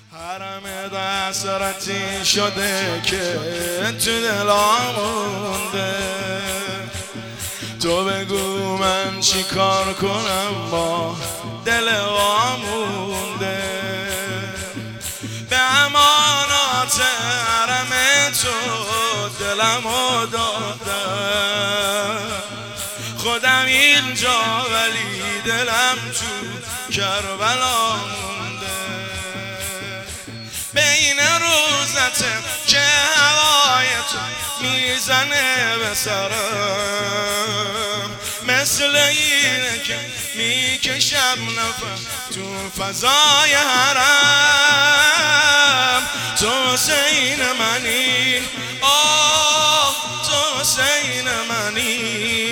حرم دسترتی شده که تو دلم مونده، تو بگو من چی کار کنم با دل وامونده. به امانات حرم تو دلمو دادم، خودم اینجا ولی دلم تو کربلا مونده. بین روزته که هوای تو میزنه به سرم، مثل اینه که میکشم نفس تو فضای حرم. تو حسین منی، آه تو حسین منی،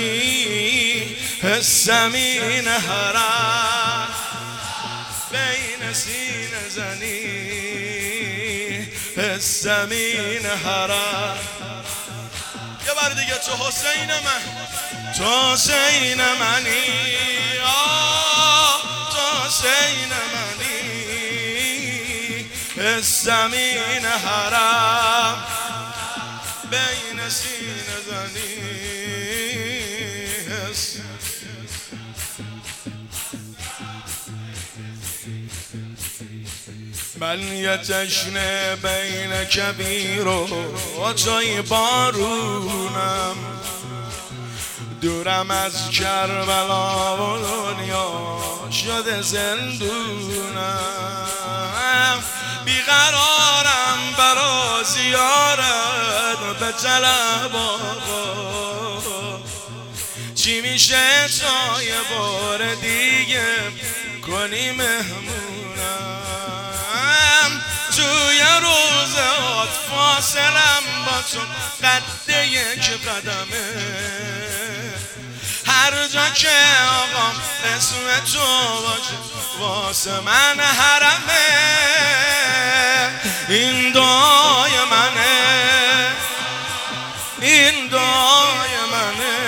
حسم این حرم بین سینه زنی، حسم این حرم. یه بار دیگه تو حسین من، تو حسین منی، آه تو حسین منی، حسم این حرم بین سینه زنی. من یه تشنه بین کبیر و جای بارونم، دورم از کربلا و دنیا شده زندونم. بیقرارم برا زیارت به طلب آقا، چی میشه تا یه بار دیگه کنی مهمونم. توی روزات فاصلم با تو قد یک قدمه، هر جا که آقام اسم تو باشه واسه من حرمه. این دعای منه، این دعای منه،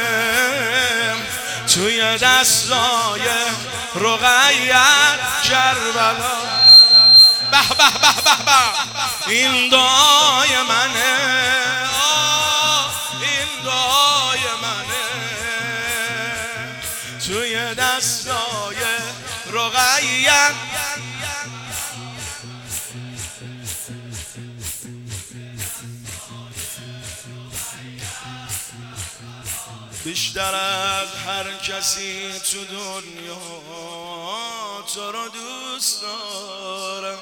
توی دستای رقیت کربلا. به به به به به، این دعای منه، این دعای منه، توی دستای رقیت. بیشتر از هر کسی تو دنیا تو رو دوست دارم،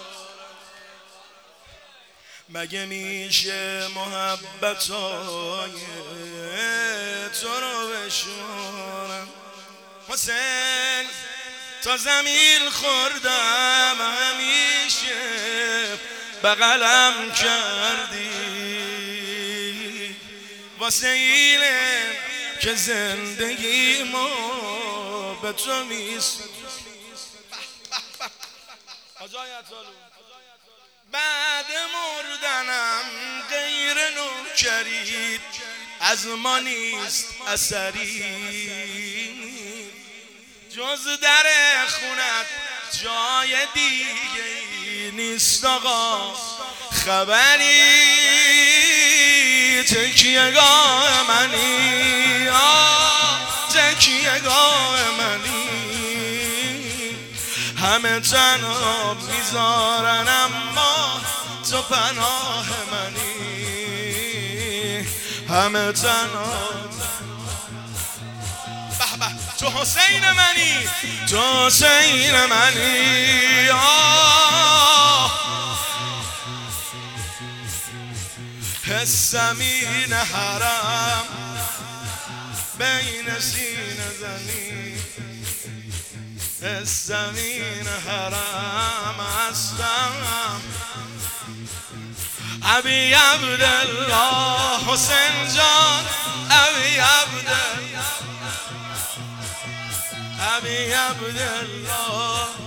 مگه میشه محبتای تو رو بشمارم. حسین تا زمین خوردم همیشه بغلم کردی، واسه اینه که زندگی ما به تو میسپارم. بعد مردنم غیر نوکری از ما نیست اثری، جز در خونت جای دیگه نیست آقا خبری. تکیه‌گاه منی، آه تکیه‌گاه منی، همه تنها میذارن اما تو پناه منی، همه تنها. به به تو حسین منی، تو حسین منی، آه حسم این حرم بین سینه زنی، حسم این حرم هستم. ابی عبدالله حسین جان، ابی عبدالله، ابی عبدالله.